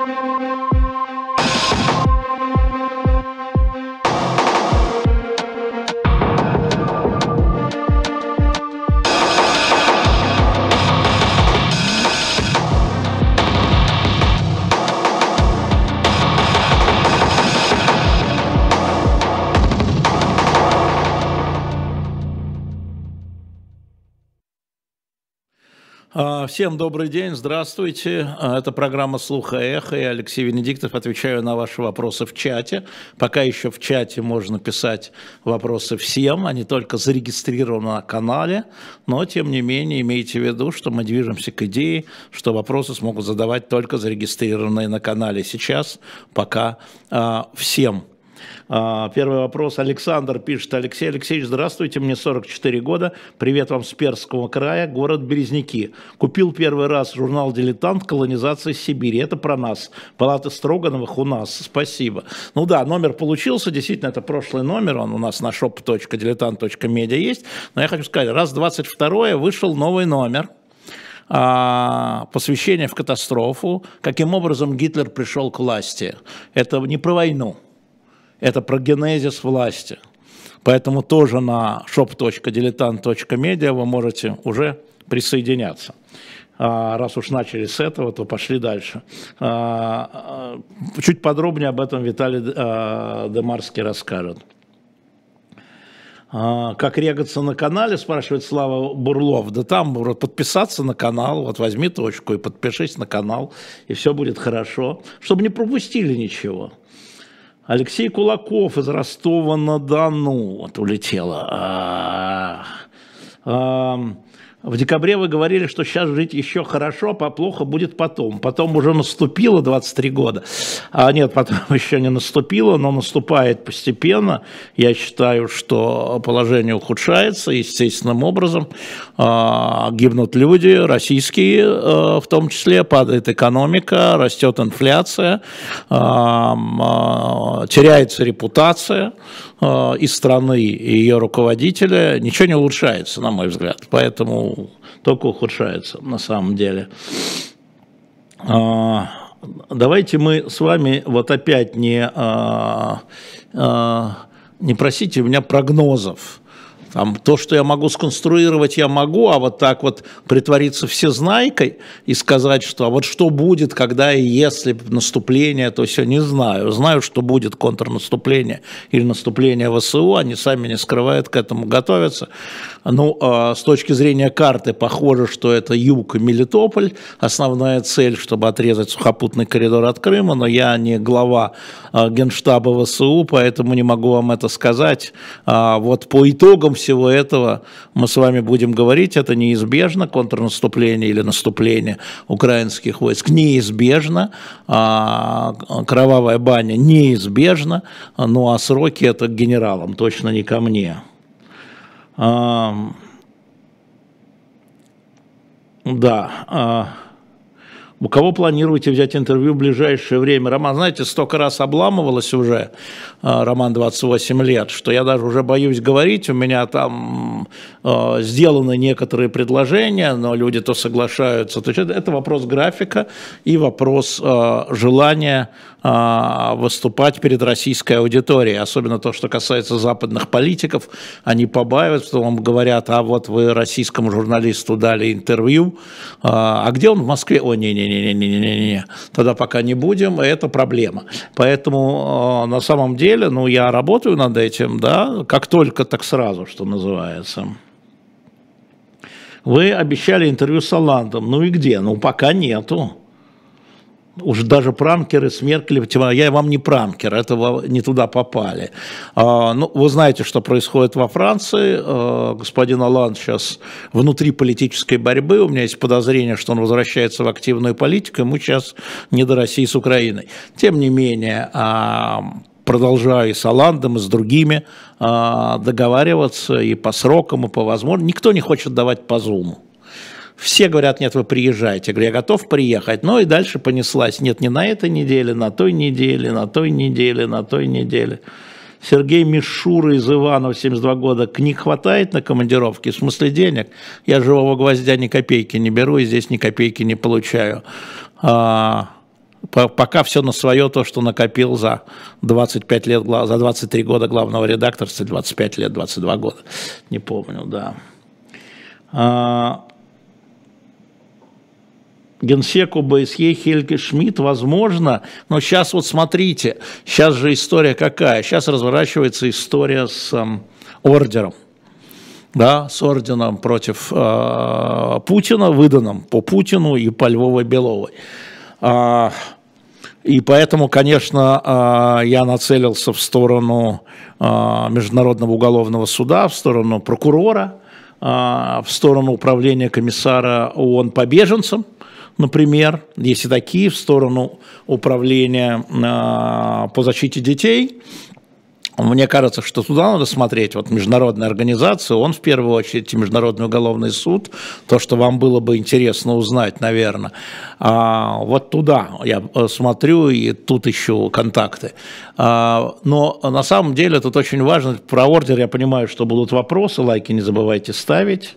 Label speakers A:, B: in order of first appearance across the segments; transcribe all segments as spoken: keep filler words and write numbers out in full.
A: Всем добрый день, здравствуйте. Это программа «Слух и эхо». Я Алексей Венедиктов, отвечаю на ваши вопросы в чате. Пока еще в чате можно писать вопросы всем, а не только зарегистрированы на канале. Но, тем не менее, имейте в виду, что мы движемся к идее, что вопросы смогут задавать только зарегистрированные на канале. Сейчас пока а, всем. Первый вопрос. Александр пишет. Алексей Алексеевич, здравствуйте, мне сорок четыре года. Привет вам с Пермского края, город Березники. Купил первый раз журнал «Дилетант. Колонизация Сибири». Это про нас. Палаты Строгановых у нас. Спасибо. Ну да, номер получился. Действительно, это прошлый номер. Он у нас на шоп точка дилетант точка медиа есть. Но я хочу сказать, раз двадцать второе вышел новый номер. Посвящение в катастрофу. Каким образом Гитлер пришел к власти. Это не про войну. Это про генезис власти. Поэтому тоже на шоп точка дилетант точка медиа вы можете уже присоединяться. А, раз уж начали с этого, то пошли дальше. А, чуть подробнее об этом Виталий а, Демарский расскажет. А, как регаться на канале, спрашивает Слава Бурлов. Да там подписаться на канал, вот возьми точку и подпишись на канал, и все будет хорошо, чтобы не пропустили ничего. Алексей Кулаков из Ростова-на-Дону. Вот улетело. А -а -а. В декабре вы говорили, что сейчас жить еще хорошо, а плохо будет потом. Потом уже наступило двадцать три года. А нет, потом еще не наступило, но наступает постепенно. Я считаю, что положение ухудшается естественным образом. А, гибнут люди, российские а, в том числе, падает экономика, растет инфляция, а, а, теряется репутация а, и страны, и ее руководителя. Ничего не улучшается, на мой взгляд. Поэтому только ухудшается на самом деле. А, давайте мы с вами вот опять не, а, а, не просите у меня прогнозов. Там, то, что я могу сконструировать, я могу, а вот так вот притвориться всезнайкой и сказать, что а вот что будет, когда и если наступление, то все не знаю. Знаю, что будет контрнаступление или наступление ВСУ, они сами не скрывают, к этому готовятся. Ну, э, с точки зрения карты, похоже, что это юг и Мелитополь, основная цель, чтобы отрезать сухопутный коридор от Крыма, но я не глава э, Генштаба ВСУ, поэтому не могу вам это сказать. А вот по итогам всего этого мы с вами будем говорить, это неизбежно, контрнаступление или наступление украинских войск неизбежно, а кровавая баня неизбежна, ну а сроки это к генералам, точно не ко мне. А, да, а, у кого планируете взять интервью в ближайшее время? Роман, знаете, столько раз обламывалось уже, Роман двадцать восемь лет, что я даже уже боюсь говорить. У меня там э, сделаны некоторые предложения, но люди то соглашаются. То есть это, это вопрос графика и вопрос э, желания э, выступать перед российской аудиторией. Особенно то, что касается западных политиков. Они побаиваются, что вам говорят, а вот вы российскому журналисту дали интервью, э, а где он в Москве? О, не-не-не-не-не-не-не, тогда пока не будем, это проблема. Поэтому э, на самом деле, ну, я работаю над этим, да, как только, так сразу, что называется. Вы обещали интервью с Оландом, ну и где? Ну, пока нету. Уж даже пранкеры с Меркель, я вам не пранкер, это не туда попали. А, ну, вы знаете, что происходит во Франции. А, господин Оланд сейчас внутри политической борьбы. У меня есть подозрение, что он возвращается в активную политику. Ему сейчас не до России с Украиной. Тем не менее, а, продолжаю и с Оландом, и с другими а, договариваться и по срокам, и по возможности. Никто не хочет давать по зуму. Все говорят, нет, вы приезжайте. Я говорю, я готов приехать. Ну и дальше понеслась. Нет, не на этой неделе, на той неделе, на той неделе, на той неделе. Сергей Мишура из Иванова, семьдесят два года. Книг хватает на командировки? В смысле денег? Я живого гвоздя ни копейки не беру и здесь ни копейки не получаю. А, пока все на свое, то, что накопил за двадцать пять лет, за двадцать три года главного редакторства, двадцать пять лет, двадцать два года, не помню, да. А, генсеку БСЕ Хельге Шмидт, возможно, но сейчас вот смотрите, сейчас же история какая, сейчас разворачивается история с э, ордером, да, с орденом против э, Путина, выданным по Путину и по Львовой-Беловой. А, и поэтому, конечно, а, я нацелился в сторону а, Международного уголовного суда, в сторону прокурора, а, в сторону управления комиссара ООН по беженцам, например, есть и такие, в сторону управления а, по защите детей. Мне кажется, что туда надо смотреть, вот международная организация, он в первую очередь, и Международный уголовный суд, то, что вам было бы интересно узнать, наверное. А, вот туда я смотрю и тут ищу контакты. А, но на самом деле тут очень важно, про ордер я понимаю, что будут вопросы, лайки не забывайте ставить.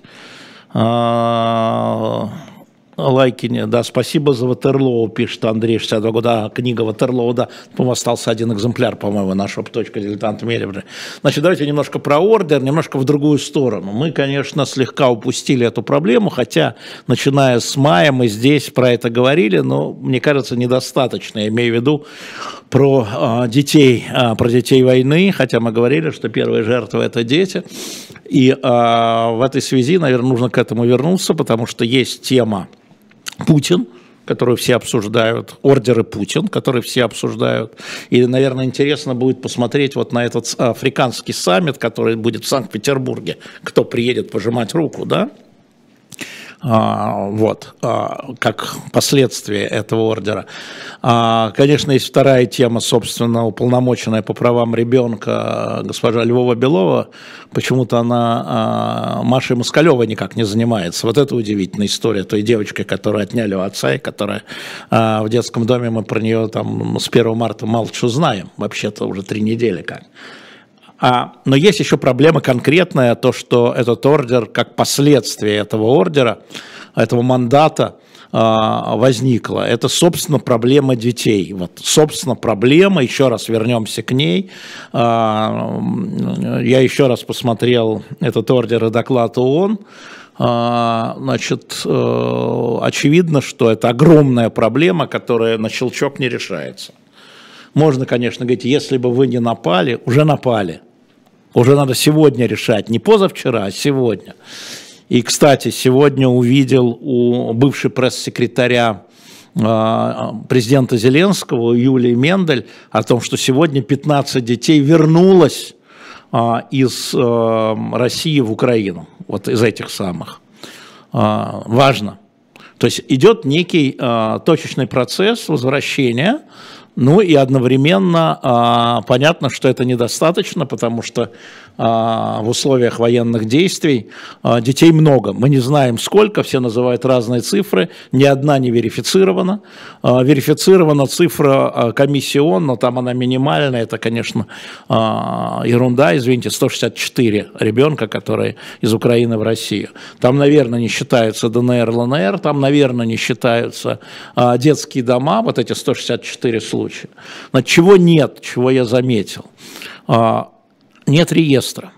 A: А, лайки, да, спасибо за Ватерлоу, пишет Андрей, шестьдесят два года, а, книга Ватерлоу, да, по-моему, остался один экземпляр, по-моему, нашего точка дилетант медиа. Значит, давайте немножко про ордер, немножко в другую сторону. Мы, конечно, слегка упустили эту проблему, хотя, начиная с мая, мы здесь про это говорили, но, мне кажется, недостаточно, я имею в виду про а, детей, а, про детей войны, хотя мы говорили, что первые жертвы – это дети, и а, в этой связи, наверное, нужно к этому вернуться, потому что есть тема Путин, которую все обсуждают, ордеры Путин, которые все обсуждают. И, наверное, интересно будет посмотреть вот на этот африканский саммит, который будет в Санкт-Петербурге. Кто приедет пожимать руку, да? А, вот, а, как последствие этого ордера. А, конечно, есть вторая тема, собственно, уполномоченная по правам ребенка госпожа Львова-Белова. Почему-то она а, Машей Москалевой никак не занимается. Вот это удивительная история той девочкой, которую отняли у отца, и которая а, в детском доме, мы про нее там с первого марта мало что знаем. Вообще-то уже три недели как. А, но есть еще проблема конкретная, то, что этот ордер, как последствие этого ордера, этого мандата а, возникло. Это, собственно, проблема детей. Вот, собственно, проблема, еще раз вернемся к ней. А, я еще раз посмотрел этот ордер и доклад ООН. А, значит, э, очевидно, что это огромная проблема, которая на щелчок не решается. Можно, конечно, говорить, если бы вы не напали, уже напали. Уже надо сегодня решать, не позавчера, а сегодня. И, кстати, сегодня увидел у бывшей пресс-секретаря э, президента Зеленского, Юлии Мендель, о том, что сегодня пятнадцать детей вернулось э, из э, России в Украину, вот из этих самых. Э, важно. То есть идет некий э, точечный процесс возвращения. Ну и одновременно а, понятно, что это недостаточно, потому что а, в условиях военных действий а, детей много. Мы не знаем сколько, все называют разные цифры, ни одна не верифицирована. А, верифицирована цифра а, комиссии ООН, но там она минимальная, это, конечно, а, ерунда, извините, сто шестьдесят четыре ребенка, которые из Украины в Россию. Там, наверное, не считаются ДНР, ЛНР, там, наверное, не считаются а, детские дома, вот эти сто шестьдесят четыре случая. Но чего нет, чего я заметил? Нет реестра.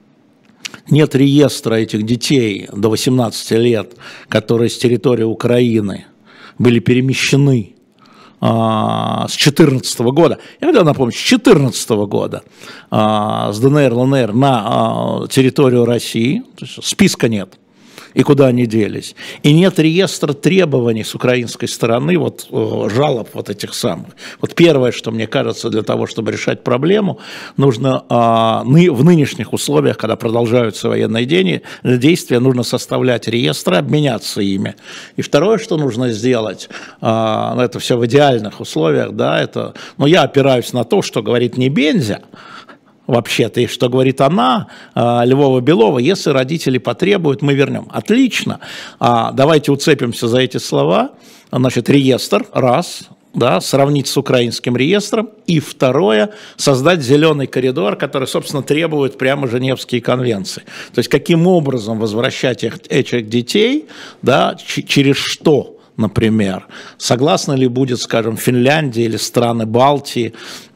A: Нет реестра этих детей до восемнадцати лет, которые с территории Украины были перемещены с две тысячи четырнадцатого года. Я хотел напомнить, с две тысячи четырнадцатого года с ДНР, ЛНР на территорию России. То есть списка нет. И куда они делись. И нет реестра требований с украинской стороны, вот жалоб вот этих самых. Вот первое, что мне кажется, для того, чтобы решать проблему, нужно а, ны, в нынешних условиях, когда продолжаются военные действия, нужно составлять реестры, обменяться ими. И второе, что нужно сделать, а, это все в идеальных условиях, да, это, но я опираюсь на то, что говорит не Бензя, вообще-то, и что говорит она, Львова-Белова, если родители потребуют, мы вернем. Отлично, давайте уцепимся за эти слова. Значит, реестр, раз, да, сравнить с украинским реестром, и второе, создать зеленый коридор, который, собственно, требует прямо Женевские конвенции. То есть, каким образом возвращать их, этих детей, да, через что? например, согласна ли будет, скажем, Финляндия или страны Балтии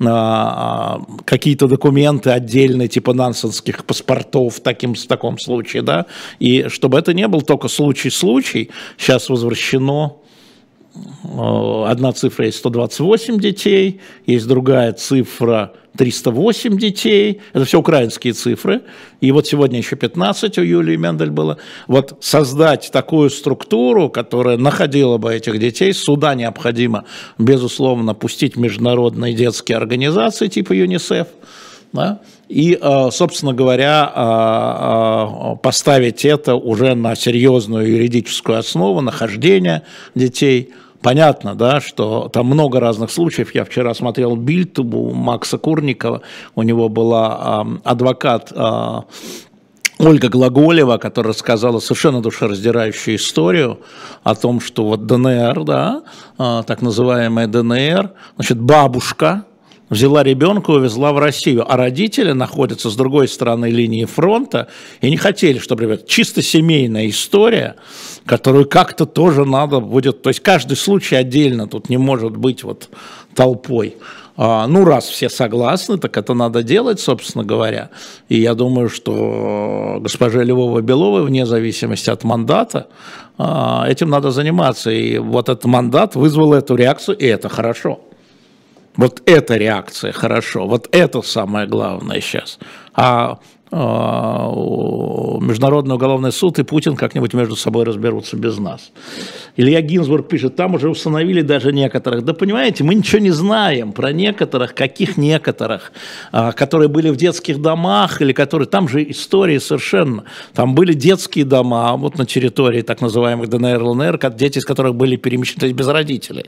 A: какие-то документы отдельные, типа нансенских паспортов в, таким, в таком случае, да, и чтобы это не был только случай-случай, сейчас возвращено. Одна цифра есть сто двадцать восемь детей, есть другая цифра триста восемь детей, это все украинские цифры, и вот сегодня еще пятнадцать у Юлии Мендель было. Вот создать такую структуру, которая находила бы этих детей, сюда необходимо, безусловно, пустить международные детские организации типа ЮНИСЕФ, да? И, собственно говоря, поставить это уже на серьезную юридическую основу нахождения детей. Понятно, да, что там много разных случаев. Я вчера смотрел Бильд у Макса Курникова, у него была э, адвокат э, Ольга Глаголева, которая рассказала совершенно душераздирающую историю о том, что вот ДНР, да, э, так называемая ДНР, значит, бабушка взяла ребенка и увезла в Россию, а родители находятся с другой стороны линии фронта и не хотели, чтобы, ребят, чисто семейная история, которую как-то тоже надо будет, то есть каждый случай отдельно, тут не может быть вот толпой. А, ну, раз все согласны, так это надо делать, собственно говоря. И я думаю, что госпоже Львовой-Беловой, вне зависимости от мандата, а, этим надо заниматься. И вот этот мандат вызвал эту реакцию, и это хорошо. Вот эта реакция хорошо, вот это самое главное сейчас. А, а Международный уголовный суд и Путин как-нибудь между собой разберутся без нас. Илья Гинзбург пишет, там уже установили даже некоторых. Да понимаете, мы ничего не знаем про некоторых, каких некоторых, а, которые были в детских домах, или которые, там же истории совершенно, там были детские дома, вот на территории так называемых ДНР, ЛНР, дети из которых были перемещены, то есть без родителей.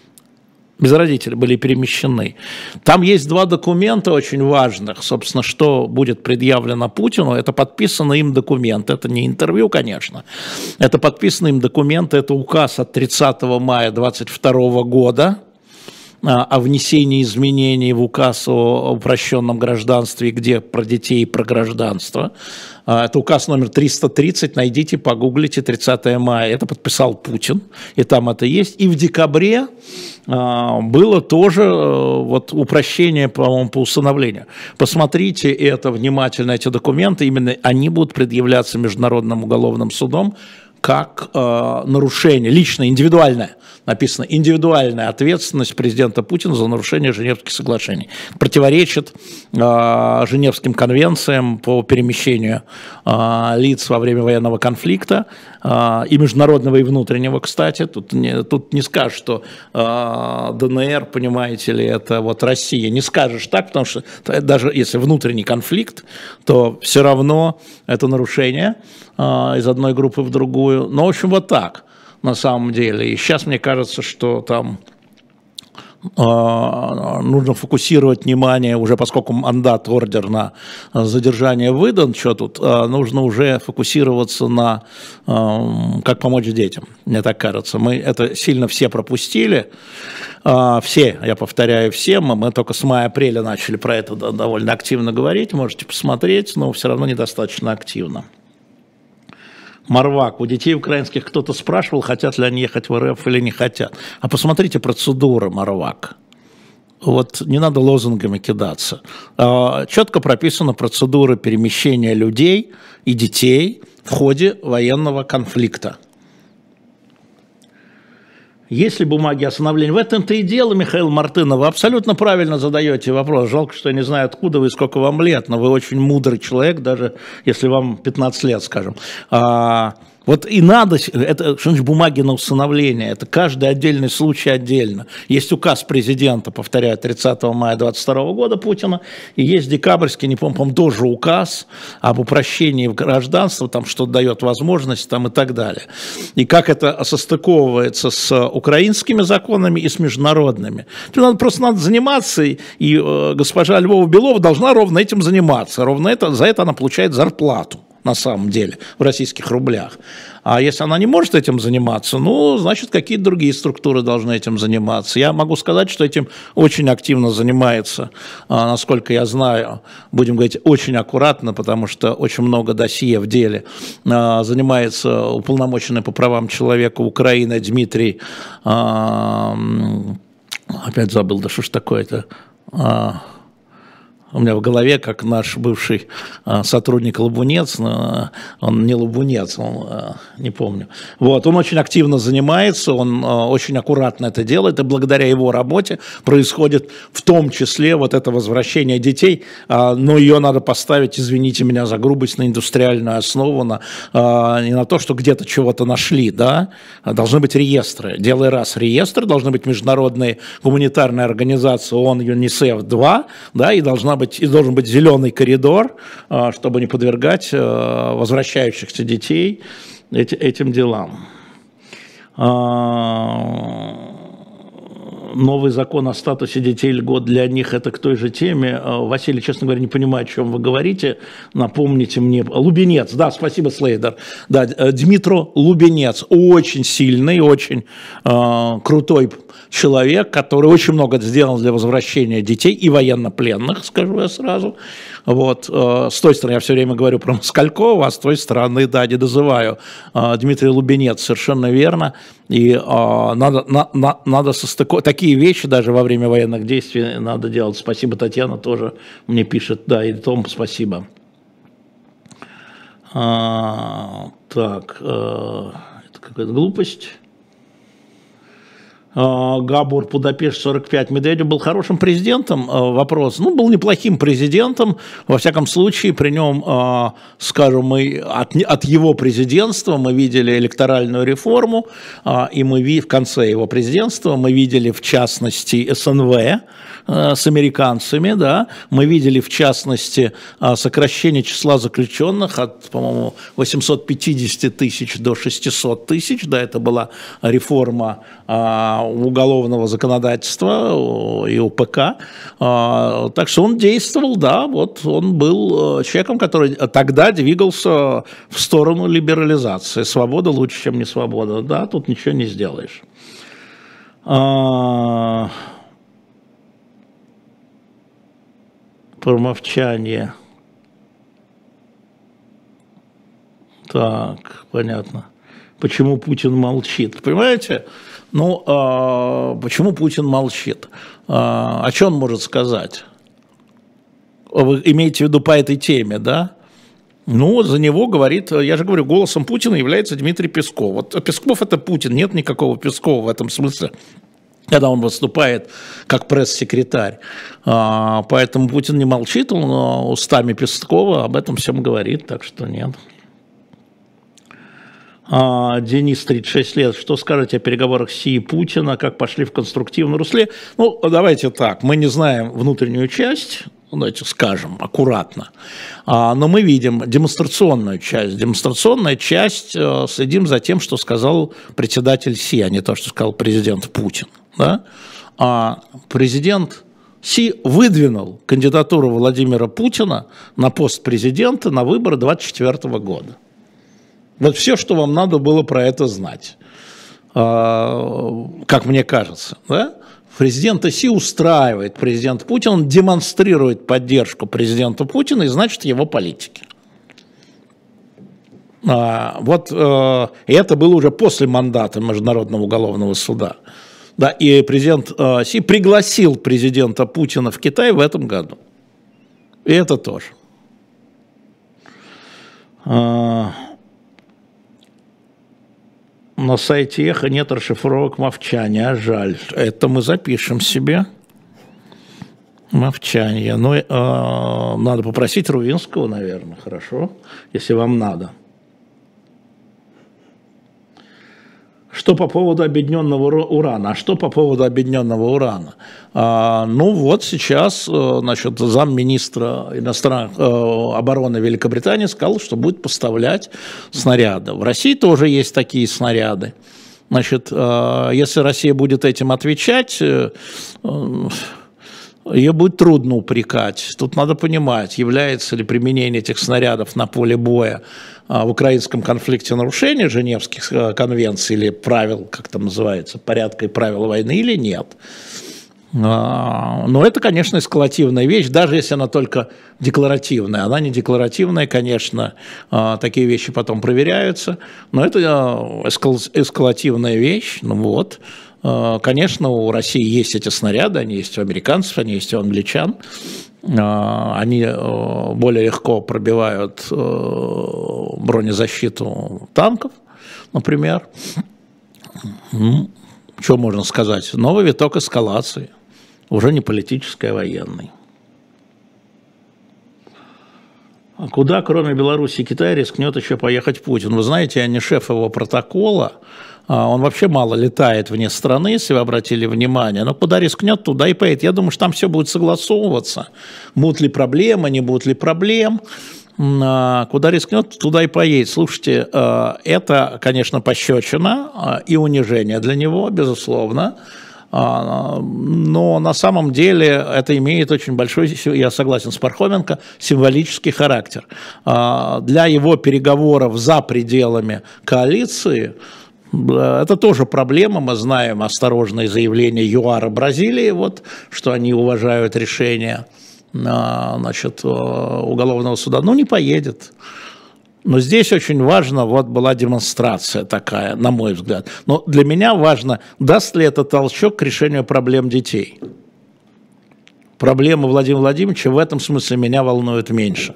A: Без родителей были перемещены. Там есть два документа очень важных. Собственно, что будет предъявлено Путину, это подписанный им документ. Это не интервью, конечно. Это подписанный им документ, это указ от тридцатого мая двадцать второго года о внесении изменений в указ о упрощенном гражданстве, где про детей и про гражданство. Это указ номер триста тридцать, найдите, погуглите, тридцатого мая. Это подписал Путин, и там это есть. И в декабре было тоже вот упрощение, по-моему, по установлению. Посмотрите это внимательно, эти документы, именно они будут предъявляться Международным уголовным судом как э, нарушение, личное, индивидуальное, написано, индивидуальная ответственность президента Путина за нарушение Женевских соглашений. Противоречит э, Женевским конвенциям по перемещению э, лиц во время военного конфликта, э, и международного, и внутреннего, кстати. Тут не, тут не скажешь, что э, ДНР, понимаете ли, это вот Россия. Не скажешь так, потому что даже если внутренний конфликт, то все равно это нарушение э, из одной группы в другую. Ну, в общем, вот так, на самом деле. И сейчас мне кажется, что там э, нужно фокусировать внимание, уже поскольку мандат, ордер на задержание выдан, что тут, э, нужно уже фокусироваться на э, как помочь детям, мне так кажется. Мы это сильно все пропустили. Uh, все, я повторяю, все, мы, мы только с мая-апреля начали про это довольно активно говорить, можете посмотреть, но все равно недостаточно активно. Марвак, у детей украинских кто-то спрашивал, хотят ли они ехать в РФ или не хотят. А посмотрите процедуры, Марвак. Вот не надо лозунгами кидаться. Uh, четко прописана процедура перемещения людей и детей в ходе военного конфликта. Есть ли бумаги остановления? В этом-то и дело, Михаил Мартынов. Вы абсолютно правильно задаете вопрос. Жалко, что я не знаю, откуда вы и сколько вам лет, но вы очень мудрый человек, даже если вам пятнадцать лет, скажем. А, вот и надо, это что значит бумаги на установление, это каждый отдельный случай отдельно. Есть указ президента, повторяю, тридцатого мая двадцать второго года Путина, и есть декабрьский, не помню, помню, тоже указ об упрощении в гражданство, там что-то дает возможность там, и так далее. И как это состыковывается с украинскими законами и с международными. Надо, просто надо заниматься, и, и э, госпожа Львова-Белова должна ровно этим заниматься, ровно это, за это она получает зарплату. на самом деле, в российских рублях. А если она не может этим заниматься, ну, значит, какие-то другие структуры должны этим заниматься. Я могу сказать, что этим очень активно занимается, насколько я знаю, будем говорить очень аккуратно, потому что очень много досье в деле, занимается уполномоченный по правам человека Украины Дмитрий, опять забыл, да что ж такое-то, у меня в голове, как наш бывший а, сотрудник Лабунец, а, он не Лабунец, он, а, не помню. Вот, он очень активно занимается, он а, очень аккуратно это делает, и благодаря его работе происходит в том числе вот это возвращение детей, а, но ее надо поставить, извините меня за грубость, на индустриальную основу, на, а, не на то, что где-то чего-то нашли, да, должны быть реестры. Делай раз реестр, должны быть международные гуманитарные организации ООН, ЮНИСЕФ два, да, и должна быть и должен быть зеленый коридор, чтобы не подвергать возвращающихся детей этим делам. Новый закон о статусе детей льгот для них, это к той же теме. Василий, честно говоря, не понимаю, о чем вы говорите. Напомните мне. Лубенец, да, спасибо, Слейдер. Да, Дмитро Лубенец, очень сильный, очень э, крутой человек, который очень много сделал для возвращения детей и военнопленных, скажу я сразу. Вот. С той стороны я все время говорю про Москалькова, а с той стороны, да, не дозываю. Дмитрий Лубенец, совершенно верно. И а, надо, на, на, надо состыковать такие вещи даже во время военных действий надо делать. Спасибо, Татьяна тоже мне пишет, да, и Том, спасибо. А, так, а, это какая-то глупость. Габур, Будапешт, сорок пять. Медведев был хорошим президентом? Вопрос. Ну, был неплохим президентом. Во всяком случае, при нем, скажем, мы от, от его президентства мы видели электоральную реформу, и мы в конце его президентства мы видели, в частности, СНВ с американцами, да, мы видели, в частности, сокращение числа заключенных от, по-моему, восемьсот пятьдесят тысяч до шестисот тысяч, да, это была реформа уголовного законодательства и УПК, так что он действовал, да, вот он был человеком, который тогда двигался в сторону либерализации. Свобода лучше, чем не свобода, да, тут ничего не сделаешь. Промолчание. Так, понятно. Почему Путин молчит? Понимаете? Ну, а, почему Путин молчит? А, о чем он может сказать? Вы имеете в виду по этой теме, да? Ну, за него говорит, я же говорю, голосом Путина является Дмитрий Песков. Вот Песков – это Путин, нет никакого Пескова в этом смысле, когда он выступает как пресс-секретарь. А, поэтому Путин не молчит, он устами Пескова об этом всем говорит, так что нет. А, Денис, тридцать шесть лет. Что скажете о переговорах Си и Путина, как пошли в конструктивном русле? Ну, давайте так, мы не знаем внутреннюю часть, давайте скажем аккуратно, а, но мы видим демонстрационную часть. Демонстрационная часть, а, следим за тем, что сказал председатель Си, а не то, что сказал президент Путин. Да? А президент Си выдвинул кандидатуру Владимира Путина на пост президента на выборы две тысячи двадцать четвёртого года. Вот все, что вам надо было про это знать, как мне кажется. Да? Президента Си устраивает президент Путин, он демонстрирует поддержку президента Путина и, значит, его политики. Вот и это было уже после мандата Международного уголовного суда. Да, и президент Си пригласил президента Путина в Китай в этом году. И это тоже. На сайте Эхо нет расшифровок мовчания, жаль. Это мы запишем себе. Мовчание. Ну, э, надо попросить Рувинского, наверное, хорошо, если вам надо. Что по поводу объединенного урана? А что по поводу объединенного урана? А, ну вот сейчас, значит, замминистра иностранных э, обороны Великобритании сказал, что будет поставлять снаряды. В России тоже есть такие снаряды. Значит, э, если Россия будет этим отвечать, э, ее будет трудно упрекать. Тут надо понимать, является ли применение этих снарядов на поле боя в украинском конфликте нарушение Женевских конвенций или правил, как там называется, порядка и правил войны или нет. Но это, конечно, эскалативная вещь, даже если она только декларативная. Она не декларативная, конечно, такие вещи потом проверяются, но это эскалативная вещь. Ну вот, конечно, у России есть эти снаряды, они есть у американцев, они есть у англичан. Они более легко пробивают бронезащиту танков, например. Что можно сказать? Новый виток эскалации. Уже не политической, а военной. А куда, кроме Беларуси и Китая, рискнет еще поехать Путин? Вы знаете, я не шеф его протокола. Он вообще мало летает вне страны, если вы обратили внимание. Но куда рискнет, туда и поедет. Я думаю, что там все будет согласовываться. Будут ли проблемы, не будут ли проблем. Куда рискнет, туда и поедет. Слушайте, это, конечно, пощечина и унижение для него, безусловно. Но на самом деле это имеет очень большой, я согласен с Пархоменко, символический характер. Для его переговоров за пределами коалиции это тоже проблема. Мы знаем осторожные заявления ЮАРа Бразилии, вот, что они уважают решение, значит, уголовного суда. Ну, не поедет. Но здесь очень важно, вот была демонстрация такая, на мой взгляд. Но для меня важно, даст ли это толчок к решению проблем детей. Проблемы Владимира Владимировича в этом смысле меня волнуют меньше.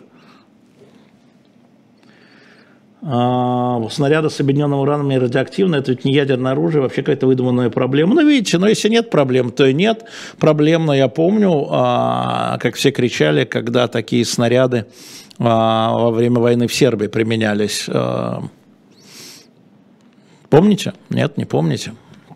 A: А, снаряды с объединенным ураном и радиоактивные, это ведь не ядерное оружие, вообще какая-то выдуманная проблема. Ну, видите, но если нет проблем, то и нет проблем. Но я помню, а, как все кричали, когда такие снаряды во время войны в Сербии применялись. Помните? Нет, не помните?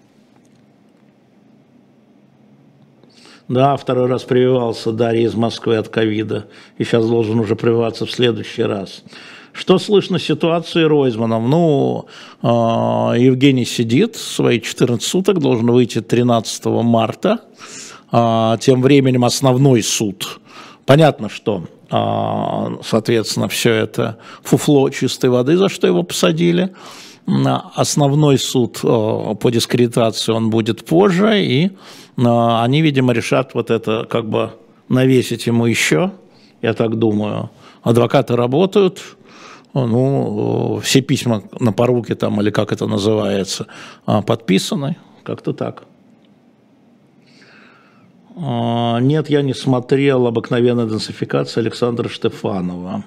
A: Да, второй раз прививался Дарья из Москвы от ковида, и сейчас должен уже прививаться в следующий раз. Что слышно с ситуацией Ройзманом? Ну, Евгений сидит, свои четырнадцать суток, должен выйти тринадцатого марта. Тем временем основной суд. Понятно, что, соответственно, все это фуфло чистой воды, за что его посадили. Основной суд по дискредитации он будет позже, и они, видимо, решат вот это, как бы навесить ему еще, я так думаю. Адвокаты работают, ну, все письма на поруки там, или как это называется, подписаны, как-то так. Нет, я не смотрел «Обыкновенная денацификация» Александра Штефанова.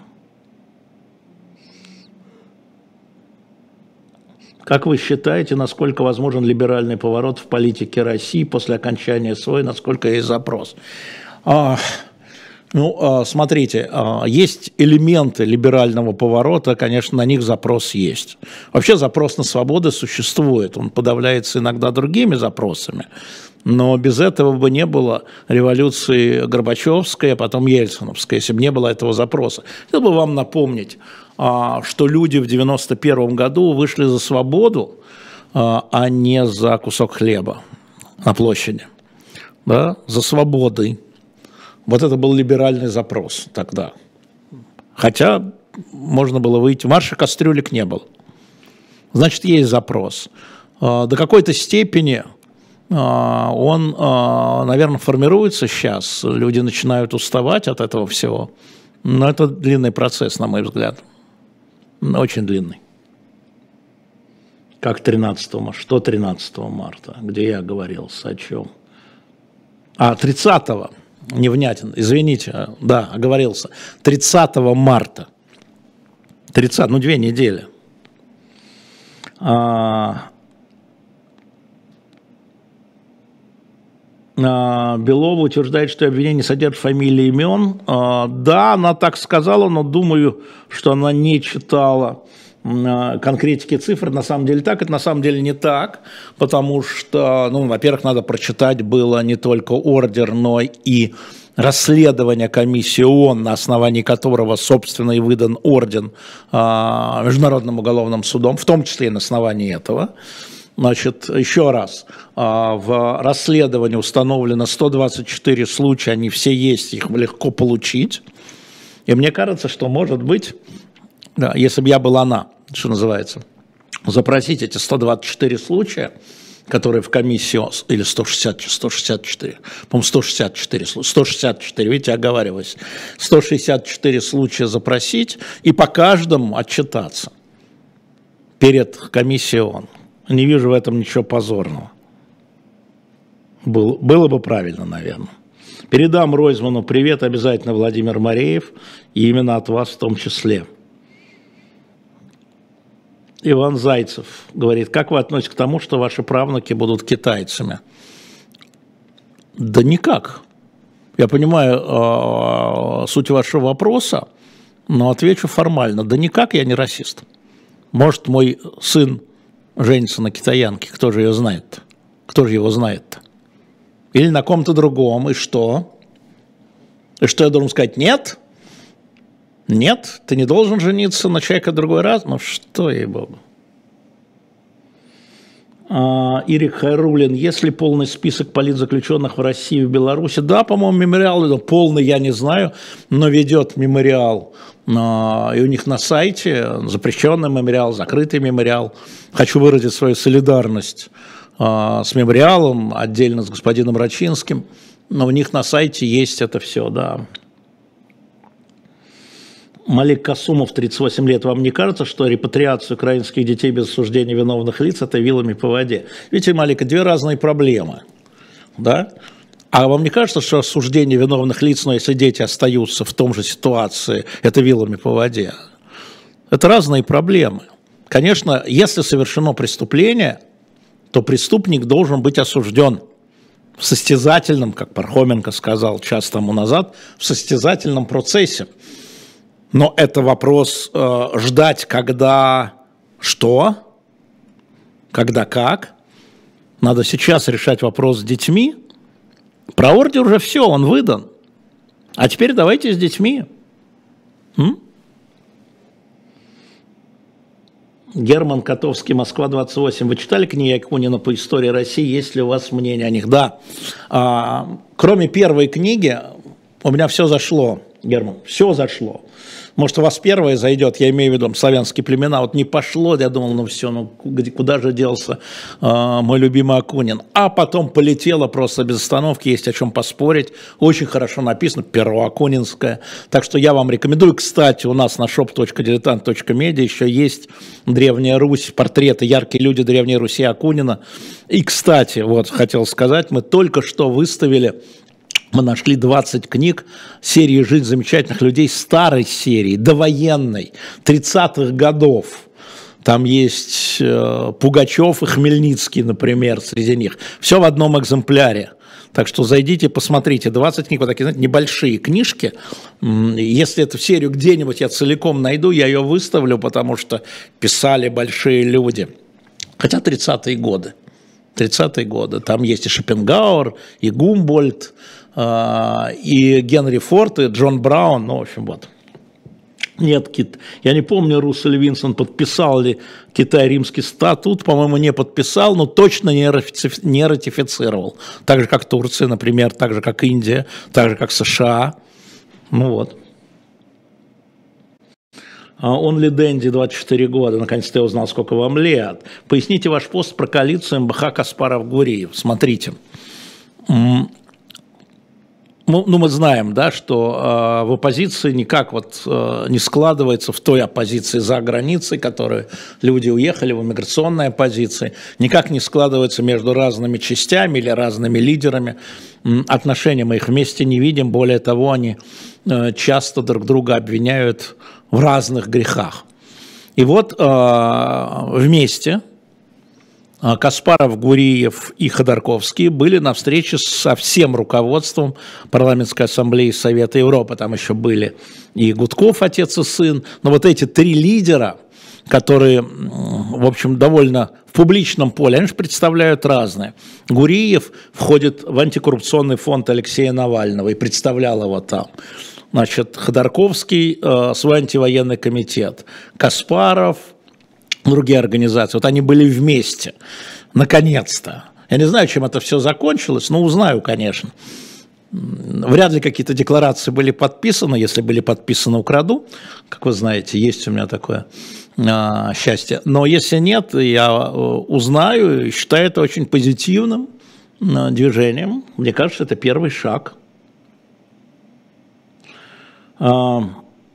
A: Как вы считаете, насколько возможен либеральный поворот в политике России после окончания СВО, насколько есть запрос? А, ну, смотрите, есть элементы либерального поворота, конечно, на них запрос есть. Вообще запрос на свободу существует, он подавляется иногда другими запросами. Но без этого бы не было революции Горбачевской, а потом Ельциновской, если бы не было этого запроса. Хотел бы вам напомнить, что люди в девяносто первом году вышли за свободу, а не за кусок хлеба на площади, да? За свободой. Вот это был либеральный запрос тогда. Хотя можно было выйти, марша кастрюлек не было. Значит, есть запрос. До какой-то степени он, наверное, формируется сейчас, люди начинают уставать от этого всего, но это длинный процесс, на мой взгляд, очень длинный. Как тринадцатого марта, что тринадцатого марта, где я оговорился, о чем? А, тридцатого, невнятен, извините, да, оговорился, тридцатого марта, тридцатого, ну, две недели. А, Белова утверждает, что обвинение не содержит фамилии, имен. Да, она так сказала, но думаю, что она не читала конкретики цифр. На самом деле так, это на самом деле не так, потому что, ну, во-первых, надо прочитать было не только ордер, но и расследование комиссии ООН, на основании которого, собственно, и выдан орден Международным уголовным судом, в том числе и на основании этого. Значит, еще раз, в расследовании установлено сто двадцать четыре случая, они все есть, их легко получить. И мне кажется, что, может быть, да, если бы я была она, что называется, запросить эти сто двадцать четыре случая, которые в комиссии, или сто шестьдесят, сто шестьдесят четыре, по-моему, сто шестьдесят четыре, сто шестьдесят четыре, видите, оговариваюсь, сто шестьдесят четыре случая запросить и по каждому отчитаться перед комиссией ООН. Не вижу в этом ничего позорного. Был, было бы правильно, наверное. Передам Ройзману привет, обязательно Владимир Мареев, и именно от вас в том числе. Иван Зайцев говорит, как вы относитесь к тому, что ваши правнуки будут китайцами? Да никак. Я понимаю э, суть вашего вопроса, но отвечу формально. Да никак, я не расист. Может, мой сын женится на китаянке, кто же ее знает? Кто же его знает-то? Или на ком-то другом, и что? И что я должен сказать? Нет? Нет, ты не должен жениться на человека другой раз? Ну что, ей-богу. А, Ирик Хайрулин, есть ли полный список политзаключенных в России и в Беларуси? Да, по-моему, мемориал, полный я не знаю, но ведет мемориал. А, и у них на сайте запрещенный мемориал, закрытый мемориал. Хочу выразить свою солидарность а, с мемориалом, отдельно с господином Рачинским, но у них на сайте есть это все, да. Малик Касумов, тридцать восемь лет. Вам не кажется, что репатриация украинских детей без осуждения виновных лиц – это вилами по воде? Видите, Малик, две разные проблемы. Да? А вам не кажется, что осуждение виновных лиц, но если дети остаются в том же ситуации, это вилами по воде? Это разные проблемы. Конечно, если совершено преступление, то преступник должен быть осужден в состязательном, как Пархоменко сказал час тому назад, в состязательном процессе. Но это вопрос э, ждать, когда что, когда как. Надо сейчас решать вопрос с детьми. Про ордер уже все, он выдан. А теперь давайте с детьми. М? Герман Котовский, Москва, двадцать восемь. Вы читали книги Акунина по истории России? Есть ли у вас мнение о них? Да. А, кроме первой книги, у меня все зашло, Герман, все зашло. Может, у вас первое зайдет, я имею в виду славянские племена, вот не пошло, я думал, ну все, ну куда же делся э, мой любимый Акунин. А потом полетело просто без остановки, есть о чем поспорить, очень хорошо написано, перо акунинское. Так что я вам рекомендую. Кстати, у нас на шоп точка дилетант точка медиа еще есть Древняя Русь, портреты, яркие люди Древней Руси Акунина. И, кстати, вот хотел сказать, мы только что выставили... Мы нашли двадцать книг серии «Жизнь замечательных людей», старой серии, довоенной, тридцатых годов. Там есть э, Пугачев и Хмельницкий, например, среди них. Все в одном экземпляре. Так что зайдите, посмотрите. двадцать книг, вот такие, знаете, небольшие книжки. Если эту серию где-нибудь я целиком найду, я ее выставлю, потому что писали большие люди. Хотя тридцатые годы. тридцатые годы. Там есть и Шопенгауэр, и Гумбольдт, и Генри Форд, и Джон Браун, ну, в общем, вот. Нет, Кит, я не помню, Руссел Винсон подписал ли Китай Римский статут, по-моему, не подписал, но точно не ратифицировал. Так же, как Турция, например, так же, как Индия, так же, как США. Ну вот. Only Dandy, двадцать четыре года, наконец-то я узнал, сколько вам лет. Поясните ваш пост про коалицию эм бэ ха Каспаров-Гуриев. Смотрите. Ну, ну, мы знаем, да, что э, в оппозиции никак вот э, не складывается в той оппозиции за границей, которые люди уехали, в иммиграционной оппозиции, никак не складывается между разными частями или разными лидерами. Отношения мы их вместе не видим, более того, они э, часто друг друга обвиняют в разных грехах. И вот э, вместе Каспаров, Гуриев и Ходорковский были на встрече со всем руководством Парламентской ассамблеи Совета Европы. Там еще были и Гудков, отец и сын. Но вот эти три лидера, которые, в общем, довольно в публичном поле, они же представляют разное. Гуриев входит в антикоррупционный фонд Алексея Навального и представлял его там. Значит, Ходорковский э, свой антивоенный комитет. Каспаров, другие организации, вот они были вместе. наконец-то. Я не знаю, чем это все закончилось, но узнаю, конечно. Вряд ли какие-то декларации были подписаны. Если были подписаны, украду. Как вы знаете, есть у меня такое а, счастье. Но если нет, я узнаю и считаю это очень позитивным а, движением. Мне кажется, это первый шаг. А,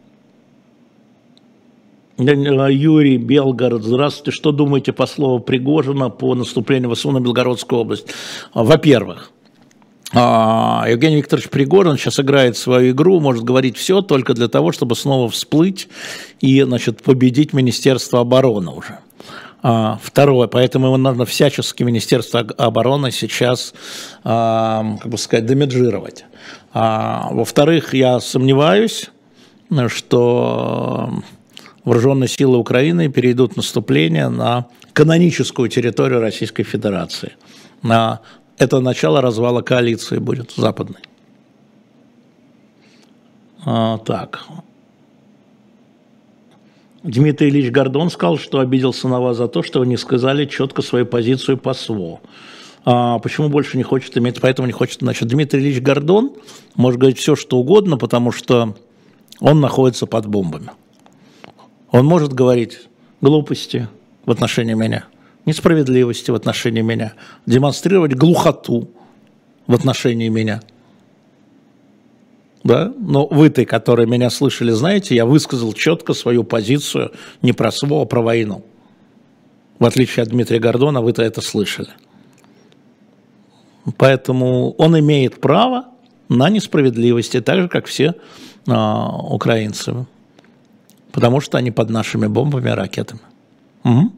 A: Юрий Белгород, здравствуйте. Что думаете по слову Пригожина по наступлению ВСУ на Белгородскую область? Во-первых, Евгений Викторович Пригожин сейчас играет свою игру, может говорить все только для того, чтобы снова всплыть и, значит, победить Министерство обороны уже. Второе, поэтому его нужно всячески Министерство обороны сейчас, как бы сказать, демеджировать. Во-вторых, я сомневаюсь, что вооруженные силы Украины перейдут в наступление на каноническую территорию Российской Федерации. На Это начало развала коалиции будет западной. А, так. Дмитрий Ильич Гордон сказал, что обиделся на вас за то, что вы не сказали четко свою позицию по СВО. А почему больше не хочет иметь, поэтому не хочет. Значит, Дмитрий Ильич Гордон может говорить все, что угодно, потому что он находится под бомбами. Он может говорить глупости в отношении меня, несправедливости в отношении меня, демонстрировать глухоту в отношении меня. Да? Но вы-то, которые меня слышали, знаете, я высказал четко свою позицию не про СВО, а про войну. В отличие от Дмитрия Гордона, вы-то это слышали. Поэтому он имеет право на несправедливости, так же, как все а, украинцы. Потому что они под нашими бомбами и ракетами. Угу.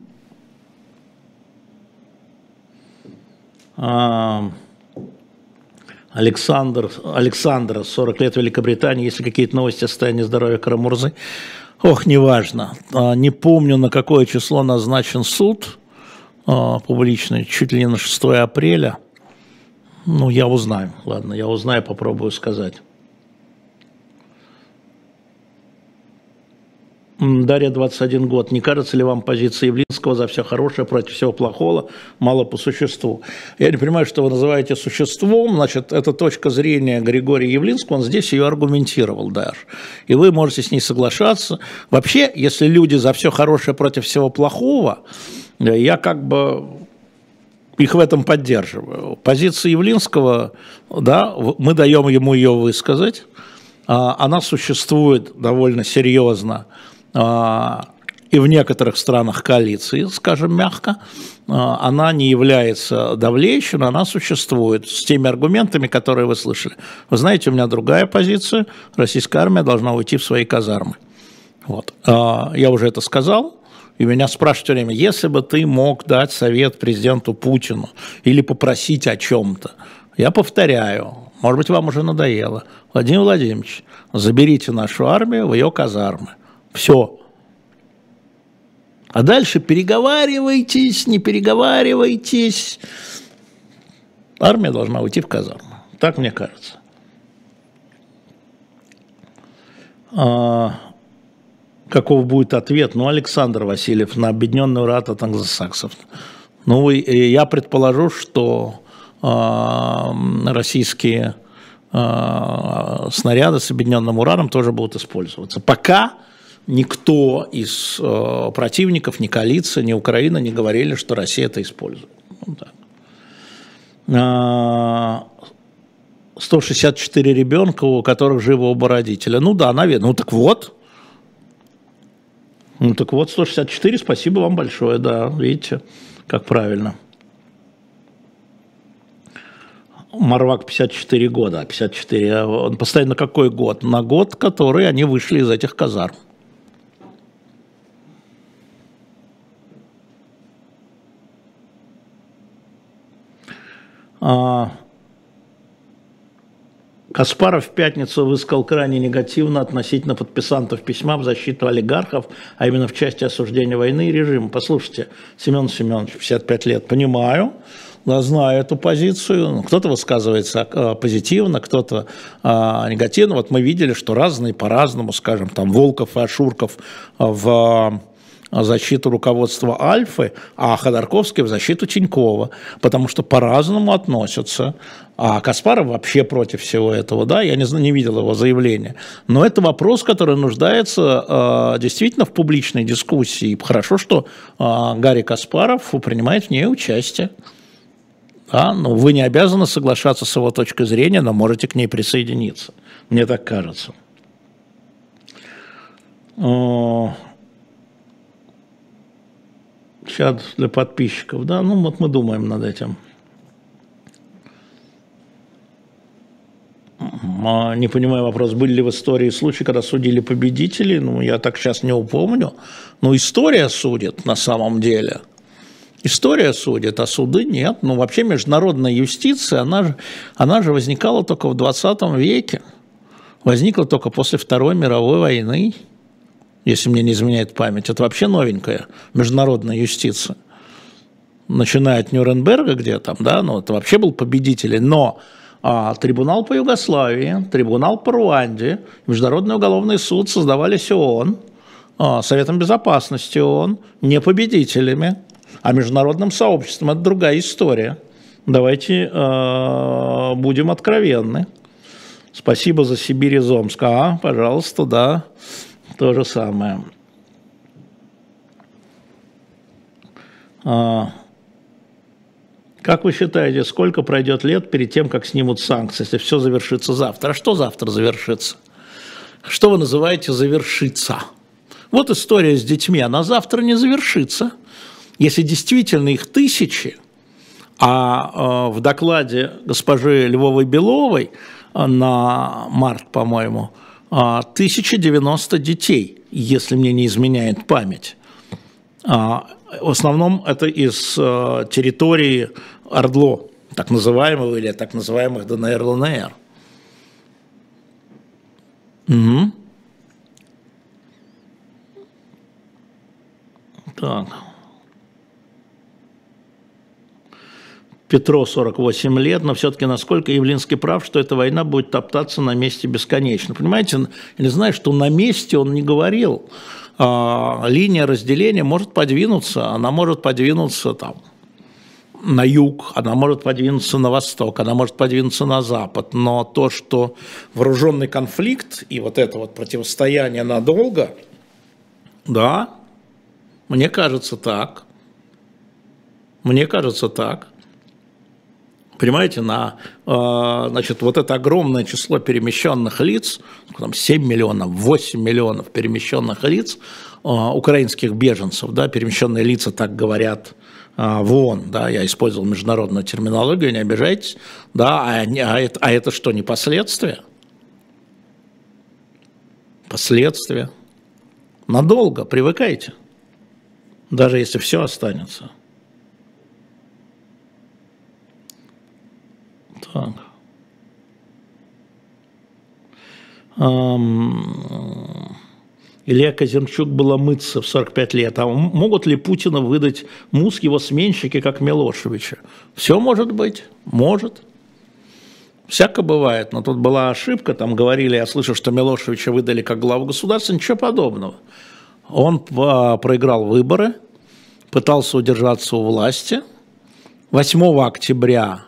A: Александр, Александр, сорок лет в Великобритании. Есть ли какие-то новости о состоянии здоровья Карамурзы? Ох, неважно. Не помню, на какое число назначен суд публичный, чуть ли не на шестое апреля. Ну, я узнаю. Ладно, я узнаю, попробую сказать. Дарья, двадцать один год. Не кажется ли вам позиция Явлинского за все хорошее против всего плохого, мало по существу? Я не понимаю, что вы называете существом. Значит, это точка зрения Григория Явлинского, он здесь ее аргументировал даже. И вы можете с ней соглашаться. Вообще, если люди за все хорошее против всего плохого, я как бы их в этом поддерживаю. Позиция Явлинского, да, мы даем ему ее высказать. Она существует довольно серьезно и в некоторых странах коалиции, скажем мягко, она не является давлеющей, но она существует с теми аргументами, которые вы слышали. Вы знаете, у меня другая позиция. Российская армия должна уйти в свои казармы. Вот. Я уже это сказал, и меня спрашивают все время, если бы ты мог дать совет президенту Путину или попросить о чем-то, я повторяю, может быть, вам уже надоело. Владимир Владимирович, заберите нашу армию в ее казармы. Все. А дальше переговаривайтесь, не переговаривайтесь. Армия должна уйти в казарму. Так мне кажется. А, каков будет ответ? Ну, Александр Васильев на объединенный уряд от англосаксов. Ну, и я предположу, что а, российские а, снаряды с объединенным ураном тоже будут использоваться. Пока никто из э, противников, ни коалиция, ни Украина не говорили, что Россия это использует. Ну, так. А, сто шестьдесят четыре ребенка, у которых живы оба родителя. Ну да, наверное. Ну так вот. Ну так вот, сто шестьдесят четыре, спасибо вам большое, да, видите, как правильно. Марвак пятьдесят четыре года, пятьдесят четыре, он постоянно какой год? На год, который они вышли из этих казарм. Каспаров в пятницу высказал крайне негативно относительно подписантов письма в защиту олигархов, а именно в части осуждения войны и режима. Послушайте, Семен Семенович, пятьдесят пять лет, понимаю, я знаю эту позицию. Кто-то высказывается позитивно, кто-то негативно. Вот мы видели, что разные по-разному, скажем, там Волков и Ашурков в защиту руководства Альфы, а Ходорковский в защиту Тинькова, потому что по-разному относятся. А Каспаров вообще против всего этого, да, я не, не видел его заявления. Но это вопрос, который нуждается э, действительно в публичной дискуссии. И хорошо, что э, Гарри Каспаров принимает в ней участие. Да, но вы не обязаны соглашаться с его точкой зрения, но можете к ней присоединиться. Мне так кажется. Чат для подписчиков, да, ну вот мы думаем над этим. Не понимаю вопрос, были ли в истории случаи, когда судили победителей, ну я так сейчас не упомню, но история судит на самом деле. История судит, а суды нет. Ну вообще международная юстиция, она же, она же возникала только в двадцатом веке, возникла только после Второй мировой войны. Если мне не изменяет память, это вообще новенькая международная юстиция. Начиная от Нюрнберга, где там, да, ну это вообще был победитель, но а, трибунал по Югославии, трибунал по Руанде, Международный уголовный суд создавались ООН, а, Советом Безопасности ООН, не победителями, а международным сообществом. Это другая история. Давайте а, будем откровенны. Спасибо за Сибирь из Омска. А, пожалуйста, да. То же самое. А, как вы считаете, сколько пройдет лет перед тем, как снимут санкции, если все завершится завтра? А что завтра завершится? Что вы называете завершится? Вот история с детьми, она завтра не завершится. Если действительно их тысячи, а, а в докладе госпожи Львовой-Беловой на март, по-моему, тысяча девяносто детей, если мне не изменяет память. В основном это из территории ОРДЛО, так называемого или так называемых ДНР, ЛНР. Угу. Так. Петро, сорок восемь лет, но все-таки насколько Явлинский прав, что эта война будет топтаться на месте бесконечно. Понимаете, я не знаю, что на месте он не говорил. А, линия разделения может подвинуться, она может подвинуться там на юг, она может подвинуться на восток, она может подвинуться на запад, но то, что вооруженный конфликт и вот это вот противостояние надолго, да, мне кажется так, мне кажется так. Понимаете, на, значит, вот это огромное число перемещенных лиц, там семь миллионов, восемь миллионов перемещенных лиц, украинских беженцев, да, перемещенные лица, так говорят в ООН, да, я использовал международную терминологию, не обижайтесь, да, а, а, это, а это что, не последствия? Последствия. Надолго, привыкайте, даже если все останется. Так. Эм... Илья Казимчук было мыться в сорок пять лет. А могут ли Путина выдать муск его сменщики, как Милошевича? Все может быть, может. Всяко бывает, но тут была ошибка, там говорили, я слышал, что Милошевича выдали как главу государства, ничего подобного. Он проиграл выборы, пытался удержаться у власти. восьмого октября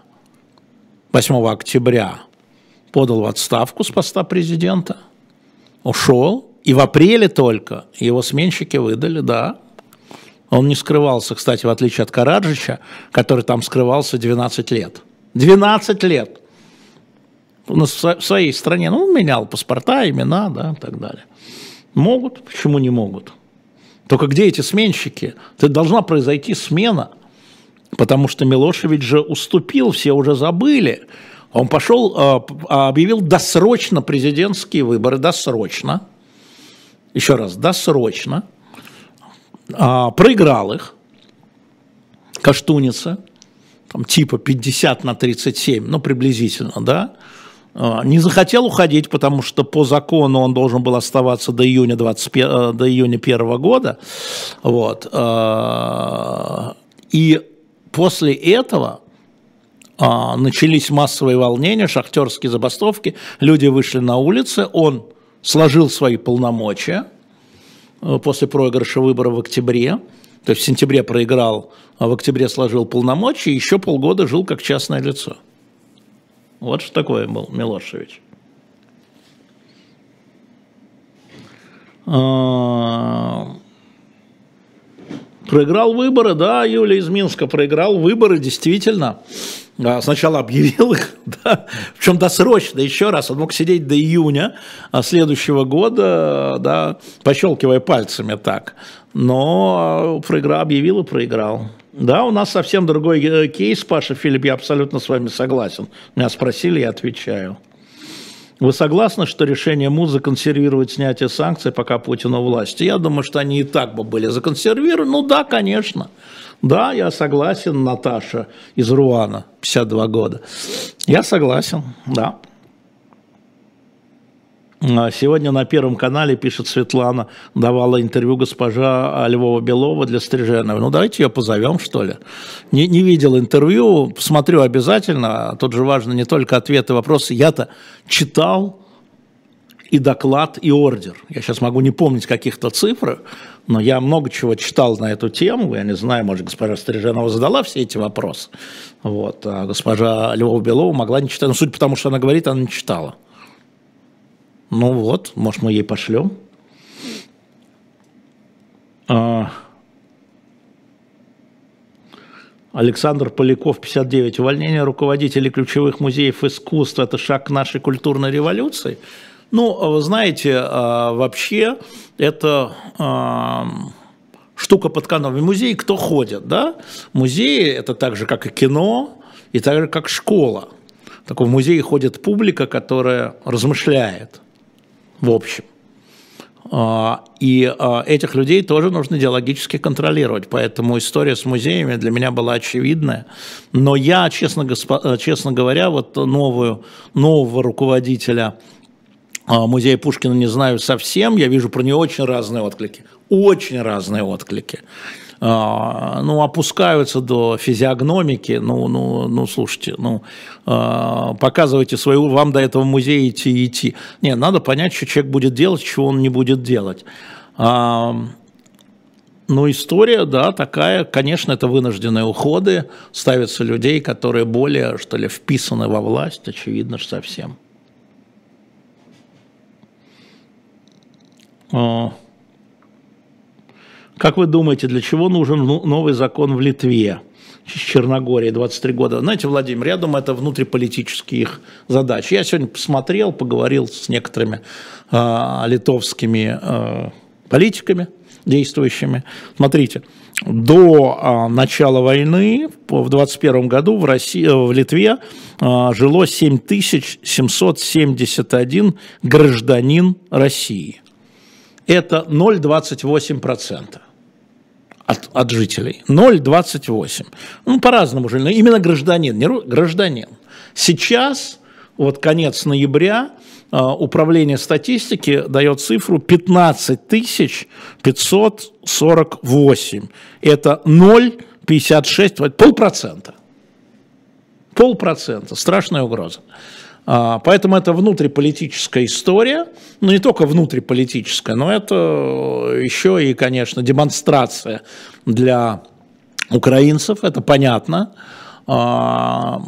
A: подал в отставку с поста президента, ушел, и в апреле только его сменщики выдали, да. Он не скрывался, кстати, в отличие от Караджича, который там скрывался двенадцать лет. двенадцать лет! В своей стране, ну, он менял паспорта, имена, да, и так далее. Могут, почему не могут? Только где эти сменщики? Это должна произойти смена, потому что Милошевич же уступил, все уже забыли. Он пошел, объявил досрочно президентские выборы, досрочно, еще раз, досрочно, проиграл их, Каштуница, там типа пятьдесят на тридцать семь, ну, приблизительно, да, не захотел уходить, потому что по закону он должен был оставаться до июня, двадцать первого, до июня первого года, вот, и после этого а, начались массовые волнения, шахтерские забастовки, люди вышли на улицы, он сложил свои полномочия, после проигрыша выборов в октябре. То есть в сентябре проиграл, а в октябре сложил полномочия, и еще полгода жил как частное лицо. Вот что такое был Милошевич. Проиграл выборы, да, Юлия из Минска, проиграл выборы, действительно. Сначала объявил их, да, причем досрочно, еще раз, он мог сидеть до июня следующего года, да, пощелкивая пальцами так, но проиграл, объявил и проиграл. Да, у нас совсем другой кейс, Паша Филипп, я абсолютно с вами согласен. Меня спросили, я отвечаю. Вы согласны, что решение МУД законсервировать снятие санкций, пока Путин у власти? Я думаю, что они и так бы были законсервированы. Ну да, конечно. Да, я согласен, Наташа из Руана, пятьдесят два года. Я согласен, да. Сегодня на Первом канале, пишет Светлана, давала интервью госпожа Львова-Белова для Стриженовой. Ну, давайте ее позовем, что ли. Не, не видел интервью, посмотрю обязательно. Тут же важно не только ответы, вопросы. Я-то читал и доклад, и ордер. Я сейчас могу не помнить каких-то цифр, но я много чего читал на эту тему. Я не знаю, может, госпожа Стриженова задала все эти вопросы. Вот. А госпожа Львова-Белова могла не читать. Ну, суть потому, что она говорит, она не читала. Ну вот, может, мы ей пошлем. А... Александр Поляков, пятьдесят девять. Увольнение руководителей ключевых музеев искусства – это шаг к нашей культурной революции? Ну, вы знаете, вообще это штука под каноном. Музей кто ходит, да? Музеи – это так же, как и кино, и так же, как школа. Так в музее ходит публика, которая размышляет, в общем. И этих людей тоже нужно идеологически контролировать. Поэтому история с музеями для меня была очевидная. Но я, честно, честно говоря, вот новую, нового руководителя музея Пушкина не знаю совсем. Я вижу про нее очень разные отклики. Очень разные отклики. Ну, опускаются до физиогномики, ну, ну, ну, слушайте, ну, показывайте свою, вам до этого музея идти и идти. Не, надо понять, что человек будет делать, чего он не будет делать. Ну, история, да, такая, конечно, это вынужденные уходы, ставятся людей, которые более, что ли, вписаны во власть, очевидно же совсем. Как вы думаете, для чего нужен новый закон в Литве, Черногории, двадцать три года? Знаете, Владимир, я думаю, это внутриполитические их задачи. Я сегодня посмотрел, поговорил с некоторыми э, литовскими э, политиками действующими. Смотрите, до э, начала войны в двадцать первом году в, России, в Литве э, жило семь тысяч семьсот семьдесят один гражданин России. Это ноль целых двадцать восемь сотых процента. От, от жителей. ноль целых двадцать восемь. Ну, по-разному жили, но именно гражданин, не гражданин. Сейчас, вот конец ноября, управление статистики дает цифру пятнадцать тысяч пятьсот сорок восемь. Это ноль целых пятьдесят шесть сотых, полпроцента. Полпроцента. Страшная угроза. Поэтому это внутриполитическая история, ну не только внутриполитическая, но это еще и, конечно, демонстрация для украинцев, это понятно, но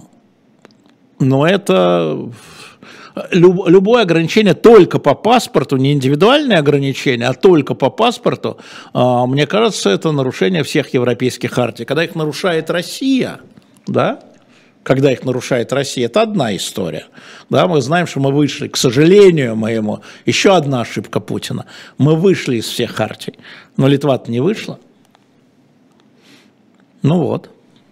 A: это любое ограничение только по паспорту, не индивидуальное ограничение, а только по паспорту, мне кажется, это нарушение всех европейских хартий. Когда их нарушает Россия, да, когда их нарушает Россия, это одна история. Да, мы знаем, что мы вышли, к сожалению моему, еще одна ошибка Путина, мы вышли из всех хартий, но Литва-то не вышла. Ну вот.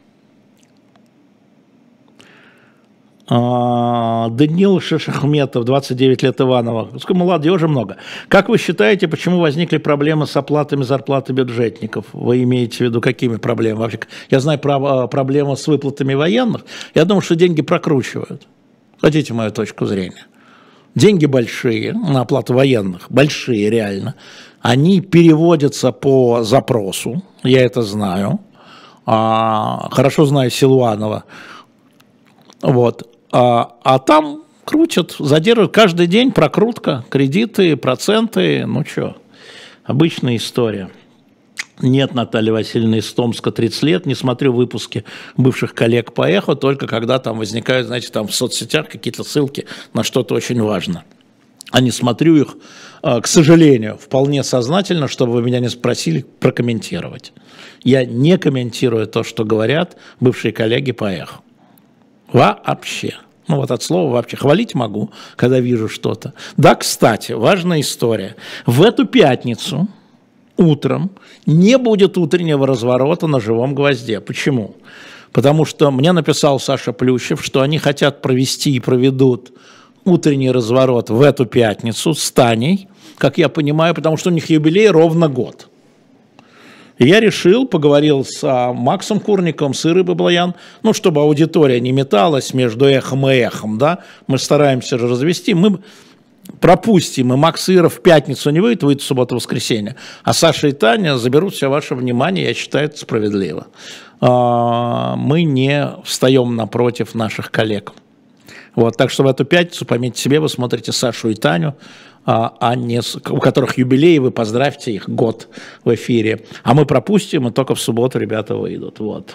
A: Даниил Шишахметов, двадцать девять лет, Иваново. Молодежи много. Как вы считаете, почему возникли проблемы с оплатами зарплаты бюджетников? Вы имеете в виду какими проблемами? Вообще, я знаю про проблемы с выплатами военных. Я думаю, что деньги прокручивают. Хотите мою точку зрения? Деньги большие на оплату военных, большие реально. Они переводятся по запросу, я это знаю. А, хорошо знаю Силуанова. Вот. А, а там крутят, задерживают каждый день, прокрутка, кредиты, проценты, ну что. Обычная история. Нет, Наталья Васильевна из Томска, тридцать лет, не смотрю выпуски бывших коллег по «Эхо», только когда там возникают, знаете, там в соцсетях какие-то ссылки на что-то очень важное. А не смотрю их, к сожалению, вполне сознательно, чтобы вы меня не спросили прокомментировать. Я не комментирую то, что говорят бывшие коллеги по «Эхо». Вообще. Ну вот от слова вообще. Хвалить могу, когда вижу что-то. Да, кстати, важная история. В эту пятницу утром не будет утреннего разворота на «Живом гвозде». Почему? Потому что мне написал Саша Плющев, что они хотят провести и проведут утренний разворот в эту пятницу с Таней, как я понимаю, потому что у них юбилей ровно год. И я решил, поговорил с а, Максом Курниковым, с Ирой Баблоян, ну, чтобы аудитория не металась между эхом и эхом, да, мы стараемся же развести, мы пропустим, и Макс и Ира в пятницу не выйдут, выйдут в субботу-воскресенье, а Саша и Таня заберут все ваше внимание, я считаю, это справедливо. А, мы не встаем напротив наших коллег. Вот, так что в эту пятницу, пометьте себе, вы смотрите Сашу и Таню, а, а не, у которых юбилей, вы поздравьте их, год в эфире. А мы пропустим, и только в субботу ребята выйдут. Вот.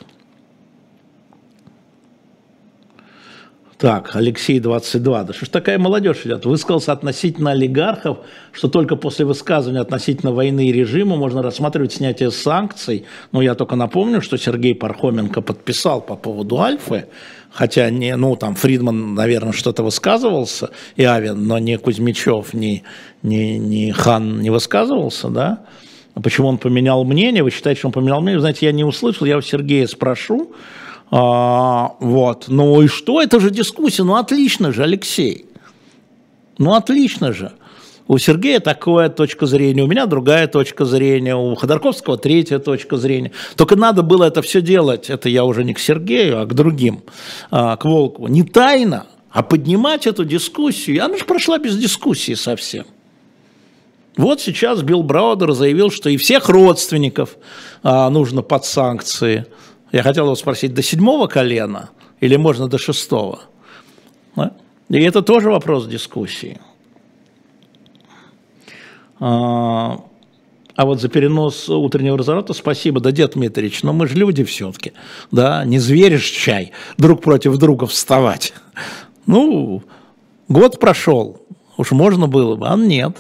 A: Так, Алексей, двадцать два. Да что ж такая молодежь идет? Высказался относительно олигархов, что только после высказывания относительно войны и режима можно рассматривать снятие санкций. Но я только напомню, что Сергей Пархоменко подписал по поводу Альфы, хотя не, ну там Фридман, наверное, что-то высказывался, и Авен, но не Кузьмичев, ни, ни, ни Хан не высказывался, да? Почему он поменял мнение? Вы считаете, что он поменял мнение? Вы знаете, я не услышал, я у Сергея спрошу. А, вот, ну и что, это же дискуссия, ну отлично же, Алексей, ну отлично же, у Сергея такая точка зрения, у меня другая точка зрения, у Ходорковского третья точка зрения, только надо было это все делать, это я уже не к Сергею, а к другим, а, к Волкову, не тайно, а поднимать эту дискуссию, и она же прошла без дискуссии совсем. Вот сейчас Билл Браудер заявил, что и всех родственников а, нужно под санкции. Я хотел его спросить, до седьмого колена или можно до шестого? Да? И это тоже вопрос дискуссии. А, а вот за перенос утреннего разворота спасибо, да, Дед Дмитриевич, но мы же люди все-таки, да, не зверишь чай, друг против друга вставать. Ну, год прошел, уж можно было бы, а нет.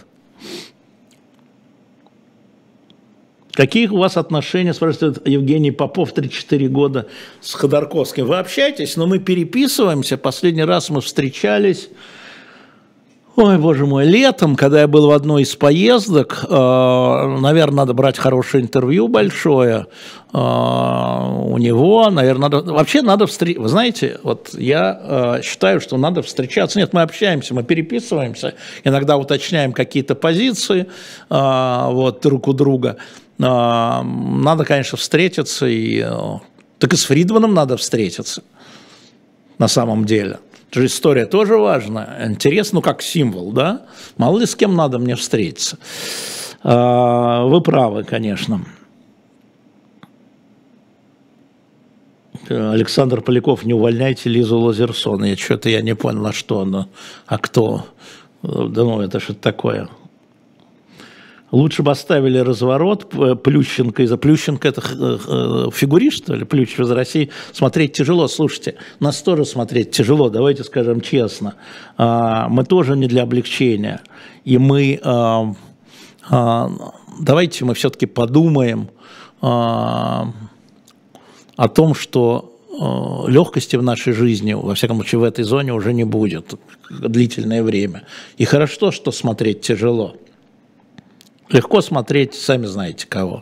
A: Какие у вас отношения, спрашивает Евгений Попов, тридцать четыре года, с Ходорковским? Вы общаетесь, но мы переписываемся. Последний раз мы встречались, ой, боже мой, летом, когда я был в одной из поездок. Наверное, надо брать хорошее интервью большое у него. Наверное, надо... Вообще надо встречаться. Вы знаете, вот я считаю, что надо встречаться. Нет, мы общаемся, мы переписываемся, иногда уточняем какие-то позиции вот, друг у друга. Надо, конечно, встретиться, и... так и с Фридманом надо встретиться, на самом деле. Это же история тоже важная, интересно, ну, как символ, да? Мало ли с кем надо мне встретиться. Вы правы, конечно. Александр Поляков, не увольняйте Лизу Лазерсон. Я что-то я не понял, на что она, а кто. Да ну, это что-то такое. Лучше бы оставили разворот Плющенко. Из-за Плющенко это фигурист, что ли, Плющев из России. Смотреть тяжело. Слушайте, нас тоже смотреть тяжело, давайте скажем честно. Мы тоже не для облегчения. И мы, давайте мы все-таки подумаем о том, что легкости в нашей жизни, во всяком случае в этой зоне, уже не будет длительное время. И хорошо, что смотреть тяжело. Легко смотреть, сами знаете кого.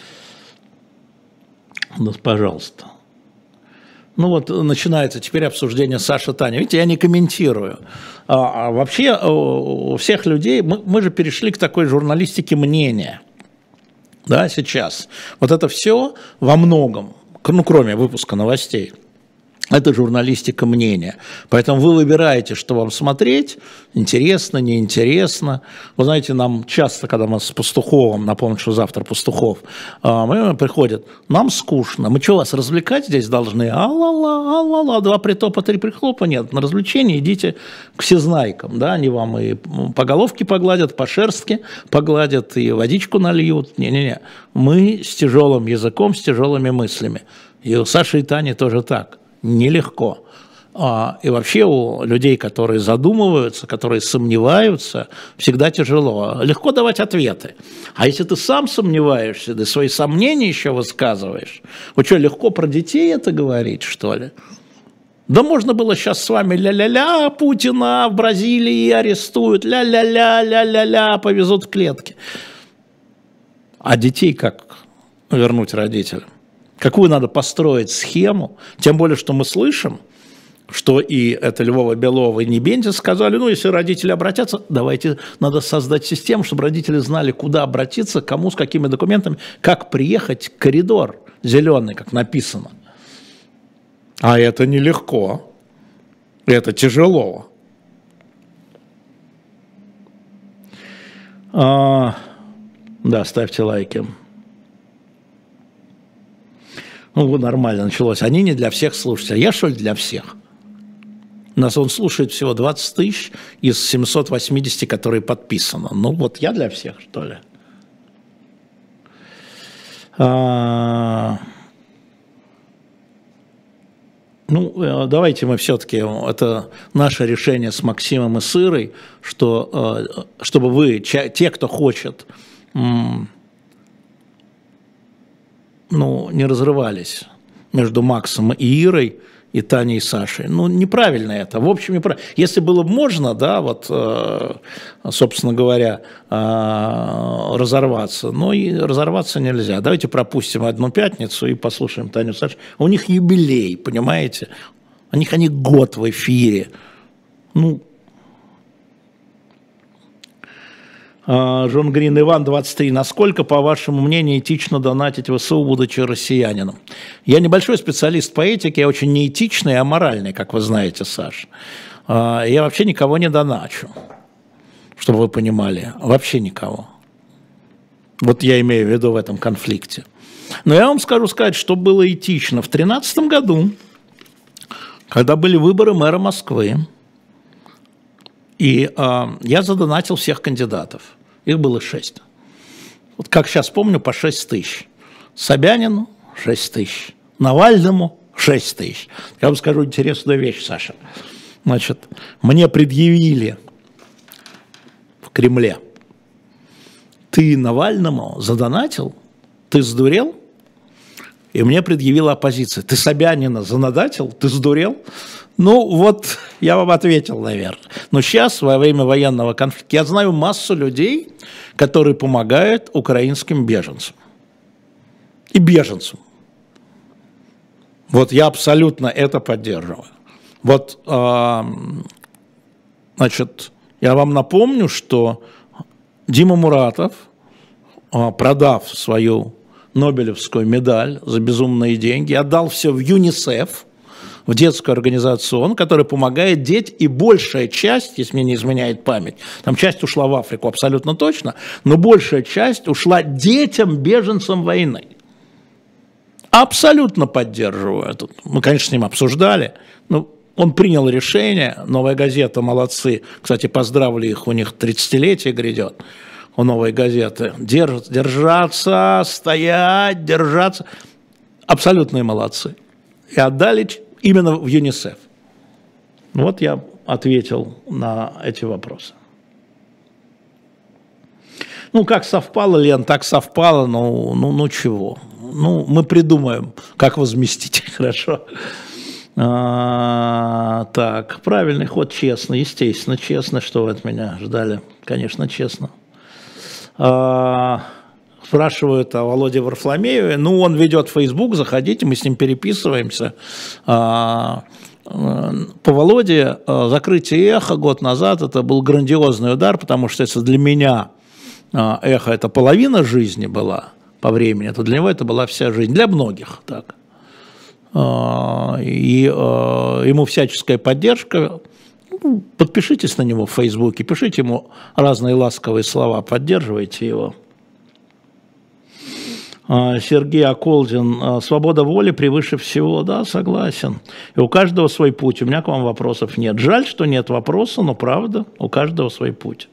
A: Ну, пожалуйста. Ну вот начинается теперь обсуждение Саши Таня. Видите, я не комментирую. А, а вообще у всех людей, мы, мы же перешли к такой журналистике мнения. Да, сейчас. Вот это все во многом, ну кроме выпуска новостей, Это журналистика мнения. Поэтому вы выбираете, что вам смотреть, интересно, неинтересно. Вы знаете, нам часто, когда мы с Пастуховым, напомню, что завтра Пастухов, мы приходят, нам скучно, мы что, вас развлекать здесь должны? А-ла-ла, а-ла-ла, два притопа, три прихлопа, нет, на развлечение идите к всезнайкам, да, они вам и по головке погладят, по шерстке погладят, и водичку нальют. Не-не-не, мы с тяжелым языком, с тяжелыми мыслями. И у Саши и Тани тоже так. Нелегко. И вообще у людей, которые задумываются, которые сомневаются, всегда тяжело. Легко давать ответы. А если ты сам сомневаешься, ты свои сомнения еще высказываешь, вот что, легко про детей это говорить, что ли? Да можно было сейчас с вами ля-ля-ля, Путина в Бразилии арестуют, ля-ля-ля, ля-ля-ля, повезут в клетки. А детей как вернуть родителям? Какую надо построить схему, тем более, что мы слышим, что и это Львова, Белова и Небензя сказали, ну, если родители обратятся, давайте, надо создать систему, чтобы родители знали, куда обратиться, кому, с какими документами, как приехать, коридор зеленый, как написано. А это нелегко, это тяжело. А, да, ставьте лайки. Ну, нормально началось. Они не для всех слушателей. А я, что ли, для всех? Нас он слушает всего двадцать тысяч из семисот восьмидесяти, которые подписаны. Ну, вот я для всех, что ли? А... Ну, давайте мы все-таки, это наше решение с Максимом и Сырой, что, чтобы вы, те, кто хочет... ну, не разрывались между Максом и Ирой, и Таней и Сашей. Ну, неправильно это. В общем, неправильно. Если было бы можно, да, вот, собственно говоря, разорваться, но и разорваться нельзя. Давайте пропустим одну пятницу и послушаем Таню и Сашу. У них юбилей, понимаете? У них они год в эфире. Ну, Жон Грин, Иван, двадцать три. Насколько, по вашему мнению, этично донатить ВСУ, будучи россиянином? Я небольшой специалист по этике, я очень неэтичный и аморальный, как вы знаете, Саш. Я вообще никого не доначу, чтобы вы понимали. Вообще никого. Вот я имею в виду в этом конфликте. Но я вам скажу сказать, что было этично. В две тысячи тринадцатом году, когда были выборы мэра Москвы, и э, я задонатил всех кандидатов. Их было шесть. Вот как сейчас помню, по шесть тысяч. Собянину шесть тысяч. Навальному шесть тысяч. Я вам скажу интересную вещь, Саша. Значит, мне предъявили в Кремле. Ты Навальному задонатил? Ты сдурел? И мне предъявила оппозиция. Ты Собянина занадатил? Ты сдурел? Ну, вот я вам ответил, наверное. Но сейчас, во время военного конфликта, я знаю массу людей, которые помогают украинским беженцам. И беженцам. Вот я абсолютно это поддерживаю. Вот, э, значит, я вам напомню, что Дима Муратов, э, продав свою Нобелевскую медаль за безумные деньги, отдал все в ЮНИСЕФ, в детскую организацию ООН, которая помогает детям, и большая часть, если мне не изменяет память, там часть ушла в Африку абсолютно точно, но большая часть ушла детям, беженцам войны. Абсолютно поддерживаю это. Мы, конечно, с ним обсуждали, но он принял решение, «Новая газета» молодцы, кстати, поздравлю их, у них тридцатилетие грядет, у «Новой газеты», Держ, держаться, стоять, держаться, абсолютные молодцы. И отдали именно в ЮНИСЕФ. Вот я ответил на эти вопросы. Ну, как совпало, Лен, так совпало, ну, ну, ну чего? Ну, мы придумаем, как возместить, хорошо. А, так, правильный ход, честно, естественно, честно, что вы от меня ждали, конечно, честно. А, спрашивают о Володе Варфломееве, ну, он ведет Facebook, заходите, мы с ним переписываемся. А, по Володе закрытие «Эхо» год назад, это был грандиозный удар, потому что это для меня «Эхо» это половина жизни была по времени, то для него это была вся жизнь, для многих так. и ему всяческая поддержка. Подпишитесь на него в Фейсбуке, пишите ему разные ласковые слова, поддерживайте его. Сергей Аколдин, свобода воли превыше всего, да, согласен. И у каждого свой путь, у меня к вам вопросов нет. Жаль, что нет вопроса, но правда, у каждого свой путь.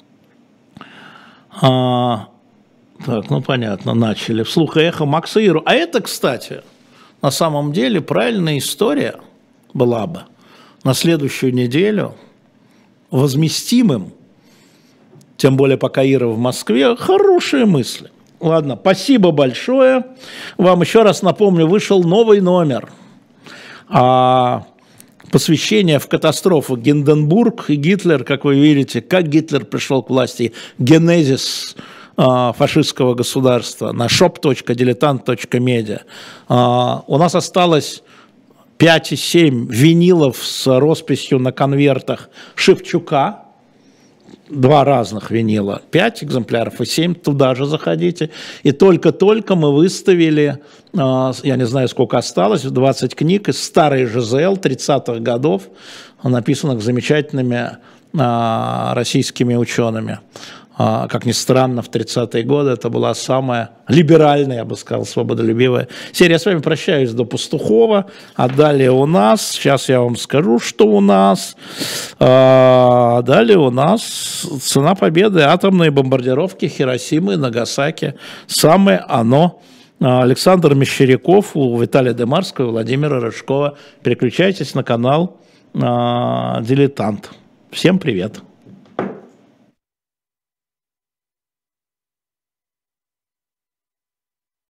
A: А, так, ну понятно, начали. Вслух и эхо Макса Иру. А это, кстати, на самом деле правильная история была бы на следующую неделю возместимым, тем более пока Ира в Москве, хорошие мысли. Ладно, спасибо большое. Вам еще раз напомню, вышел новый номер. А, посвящение в катастрофу Гинденбург и Гитлер, как вы видите, как Гитлер пришел к власти, генезис а, фашистского государства на шоп точка дилетант точка медиа. А, у нас осталось пять и семь винилов с росписью на конвертах Шевчука. Два разных винила, пять экземпляров и семь, туда же заходите. И только-только мы выставили, я не знаю, сколько осталось, двадцать книг из старой ЖЗЛ тридцатых годов, написанных замечательными российскими учеными. Как ни странно, в тридцатые годы это была самая либеральная, я бы сказал, свободолюбивая серия. Я с вами прощаюсь до Пастухова, а далее у нас, сейчас я вам скажу, что у нас, а далее у нас цена победы, атомные бомбардировки Хиросимы и Нагасаки. Самое оно. Александр Мещеряков, у Виталия Демарского и Владимира Рыжкова. Переключайтесь на канал «Дилетант». Всем привет.